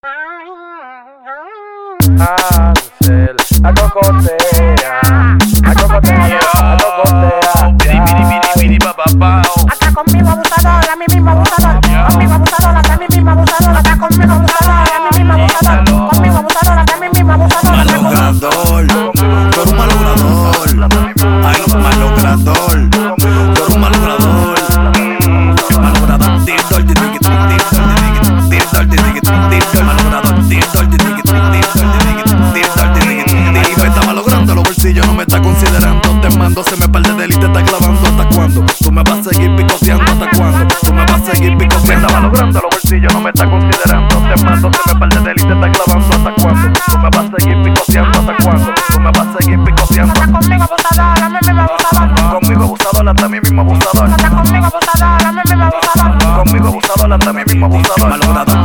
Ansel, a cocotea, a cocotea, a cocotea. Está conmigo abusador, a mí mismo abusador. Conmigo abusador, a mí mismo abusador. Está conmigo abusador, a mí mismo abusador. Conmigo abusador, a mí mismo abusador. Malogrador, tú eres un malogrador. Ay, malogrador, tú eres un malogrador. Malogrador, ahí me está malogrando los bolsillos, no me está considerando. Te mando, se me parte de y te está clavando. ¿Hasta cuándo? Tú me vas a seguir picoteando. ¿Hasta cuándo? Tú me vas a seguir picoteando. Me está malogrando los bolsillos, no me está considerando. Te mando, se me parte de y te está clavando. ¿Hasta cuándo? Tú me vas a seguir picoteando. ¿Hasta cuándo? Tú me vas a seguir picoteando. Está conmigo abusador, a mí mismo abusador. Conmigo abusador, hasta mí mismo abusador. Está conmigo abusador, a mí mismo abusador. Conmigo abusador, hasta mí mismo abusador. Malogrador,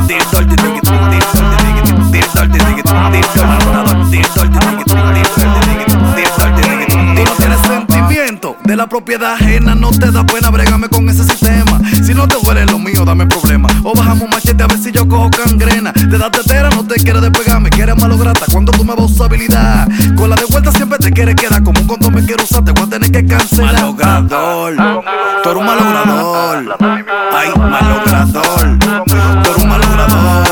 tú no tienes sentimiento de la propiedad ajena, no te da pena, brégame con ese sistema. Si no te duele lo mío, dame problema. O bajamos machete a ver si yo cojo gangrena. Te das tetera, no te quieres despegarme, quieres malograta cuando tú me vas a usar habilidad. Con la de vuelta siempre te quieres quedar, como un condón me quiero usar, te voy a tener que cancelar. Malogrador, tú eres un malogrador. Ay, malogrador, tú eres un malogrador.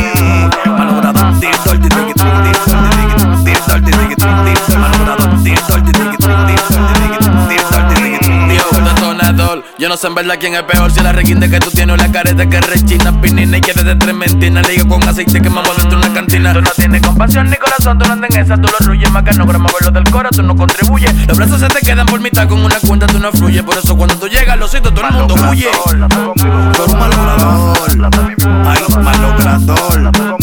Yo no sé en verdad quién es peor, si la requinte que tú tienes o la careta que rechina, pinina y que desde tres mentinas. Le digo con aceite que mamá dentro de una cantina. Tú no tienes compasión ni corazón, tú no andas en esa, tú lo ruyes. Macanógramo, ver lo del cora, tú no contribuyes. Los brazos se te quedan por mitad con una cuenta, tú no fluyes. Por eso cuando tú llegas, los sitios, todo el mundo huye. Tú eres un malogrador. Ay, malogrador.